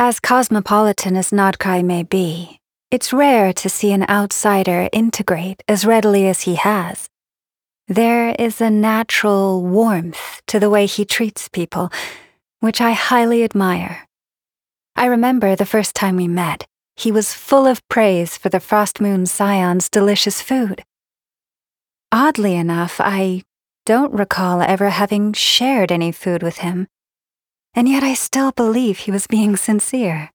As cosmopolitan as Notkai may be, it's rare to see an outsider integrate as readily as he has. There is a natural warmth to the way he treats people, which I highly admire. I remember the first time we met, he was full of praise for the Frostmoon Scion's delicious food. Oddly enough, I don't recall ever having shared any food with him, and yet I still believe he was being sincere.